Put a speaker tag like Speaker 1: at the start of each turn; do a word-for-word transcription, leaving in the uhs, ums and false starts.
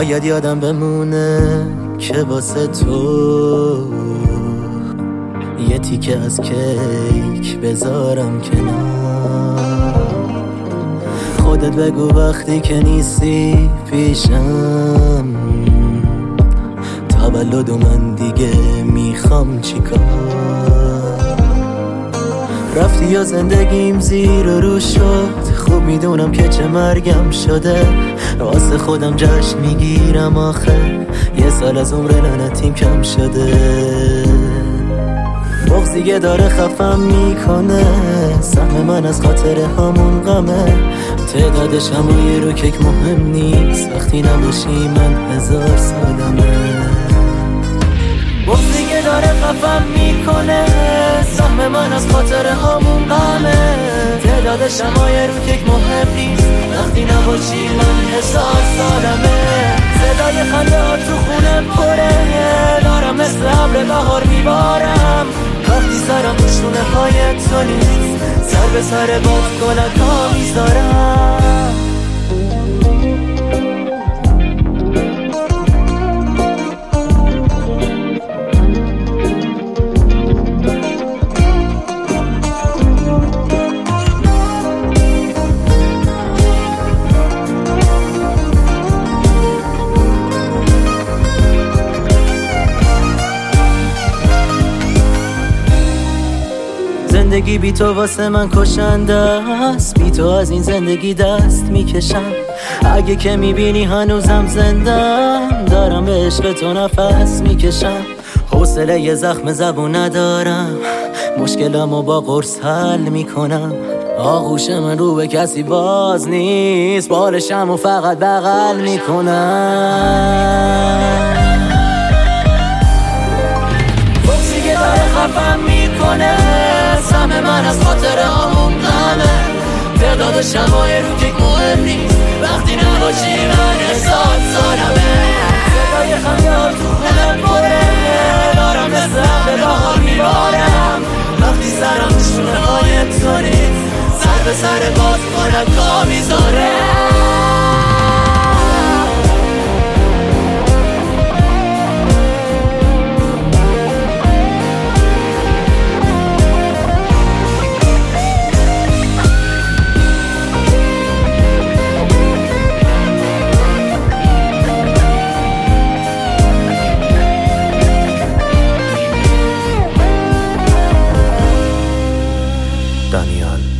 Speaker 1: باید یادم بمونه که واسه تو یه تیکه از کیک بذارم کنار. خودت بگو وقتی که نیستی پیشم تولد و من دیگه میخوام چیکار. رفتی یا زندگیم زیر و رو شد، خوب میدونم که چه مرگم شده. واسه خودم جشن میگیرم آخه یه سال از عمر لعنتیم کم شده. بغضیه داره خفم میکنه، سهم من از خاطر همون غمه. تعداد شمای رو کیک مهم نیست، وقتی نباشی من هزار سالمه. بغضیه داره خفم میکنه، سهم من از خاطر همون غمه. تعداد شمای رو کیک مهم نیست، وقتی نباشی من هزار سالمه. صدای خنده ها تو خونه پره، دارم مثل ابر بهار میبارم. وقتی سرم پشتونه های تو نیست، سر به سر باد کلک ها میذارم. زندگی بی تو واسه من کشنده است، بی تو از این زندگی دست میکشم. اگه که میبینی هنوزم زندم، دارم به عشق تو نفس میکشم. حوصله یه زخم زبون ندارم، مشکلمو با قرص حل میکنم. آغوش من رو به کسی باز نیست، بالشمو فقط بغل میکنم. بغضیه داره خفم میکنه، سهم من از خاطر همون غمه. تعداد شمای رو کیک مهم نیست، وقتی نباشی من هزار سالمه. صدای خنده ها تو خونه پره، دارم مثل ابر بهار میبارم. وقتی سرم نشونه های تو نیست، سر به سر باز کلک ها میذاره.
Speaker 2: دانیال